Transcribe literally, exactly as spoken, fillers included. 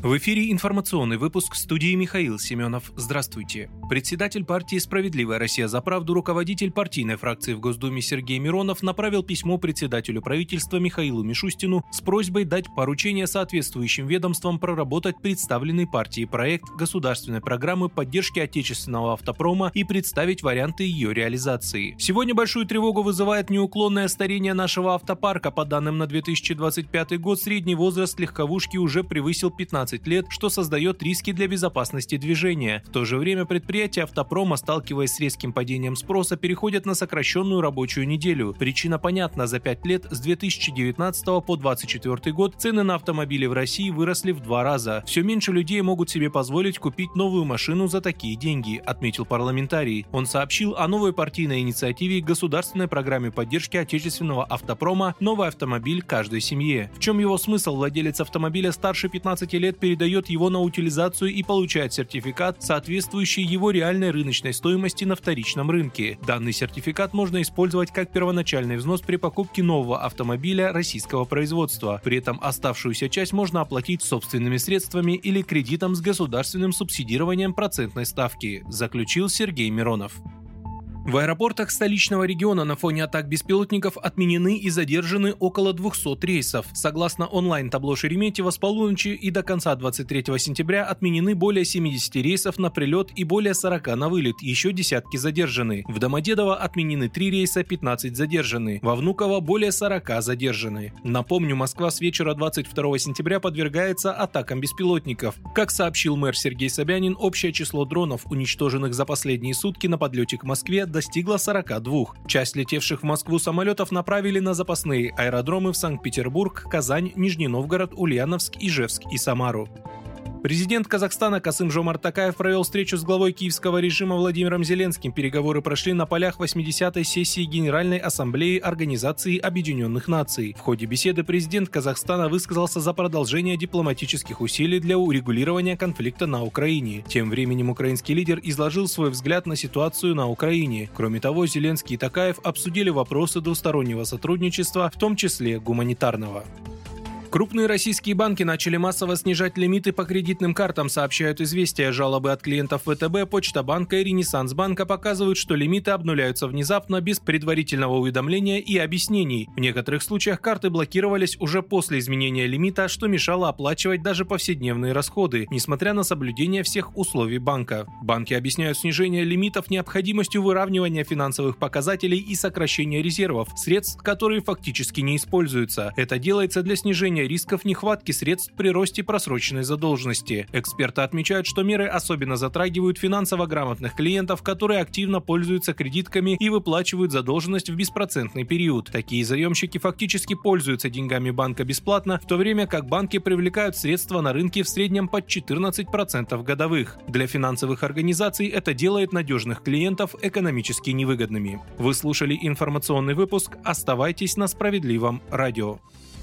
В эфире информационный выпуск, в студии Михаил Семенов. Здравствуйте. Председатель партии «Справедливая Россия за правду», руководитель партийной фракции в Госдуме Сергей Миронов направил письмо председателю правительства Михаилу Мишустину с просьбой дать поручение соответствующим ведомствам проработать представленный партией проект государственной программы поддержки отечественного автопрома и представить варианты ее реализации. Сегодня большую тревогу вызывает неуклонное старение нашего автопарка. По данным на две тысячи двадцать пятый год, средний возраст легковушки уже превысил пятнадцать лет, что создает риски для безопасности движения. В то же время предприятия автопрома, сталкиваясь с резким падением спроса, переходят на сокращенную рабочую неделю. Причина понятна: за пять лет с две тысячи девятнадцатого по двадцать четвёртый год цены на автомобили в России выросли в два раза. Все меньше людей могут себе позволить купить новую машину за такие деньги, отметил парламентарий. Он сообщил о новой партийной инициативе государственной программе поддержки отечественного автопрома «Новый автомобиль каждой семье». В чем его смысл? Владелец автомобиля старше пятнадцати лет передает его на утилизацию и получает сертификат, соответствующий его реальной рыночной стоимости на вторичном рынке. Данный сертификат можно использовать как первоначальный взнос при покупке нового автомобиля российского производства. При этом оставшуюся часть можно оплатить собственными средствами или кредитом с государственным субсидированием процентной ставки, заключил Сергей Миронов. В аэропортах столичного региона на фоне атак беспилотников отменены и задержаны около двухсот рейсов. Согласно онлайн-табло Шереметьево, с полуночи и до конца двадцать третьего сентября отменены более семидесяти рейсов на прилет и более сорока на вылет, еще десятки задержаны. В Домодедово отменены три рейса, пятнадцать задержаны. Во Внуково более сорока задержаны. Напомню, Москва с вечера двадцать второго сентября подвергается атакам беспилотников. Как сообщил мэр Сергей Собянин, общее число дронов, уничтоженных за последние сутки на подлете к Москве, достигла сорока двух. Часть летевших в Москву самолетов направили на запасные аэродромы в Санкт-Петербург, Казань, Нижний Новгород, Ульяновск, Ижевск и Самару. Президент Казахстана Касым-Жомарт Токаев провел встречу с главой киевского режима Владимиром Зеленским. Переговоры прошли на полях восьмидесятой сессии Генеральной Ассамблеи Организации Объединенных Наций. В ходе беседы президент Казахстана высказался за продолжение дипломатических усилий для урегулирования конфликта на Украине. Тем временем украинский лидер изложил свой взгляд на ситуацию на Украине. Кроме того, Зеленский и Токаев обсудили вопросы двустороннего сотрудничества, в том числе гуманитарного. Крупные российские банки начали массово снижать лимиты по кредитным картам, сообщают «Известия». Жалобы от клиентов ВТБ, Почта-банка и Ренессанс-банка показывают, что лимиты обнуляются внезапно, без предварительного уведомления и объяснений. В некоторых случаях карты блокировались уже после изменения лимита, что мешало оплачивать даже повседневные расходы, несмотря на соблюдение всех условий банка. Банки объясняют снижение лимитов необходимостью выравнивания финансовых показателей и сокращения резервов, средств, которые фактически не используются. Это делается для снижения рисков нехватки средств при росте просроченной задолженности. Эксперты отмечают, что меры особенно затрагивают финансово грамотных клиентов, которые активно пользуются кредитками и выплачивают задолженность в беспроцентный период. Такие заемщики фактически пользуются деньгами банка бесплатно, в то время как банки привлекают средства на рынке в среднем под четырнадцать процентов годовых. Для финансовых организаций это делает надежных клиентов экономически невыгодными. Вы слушали информационный выпуск. Оставайтесь на Справедливом радио.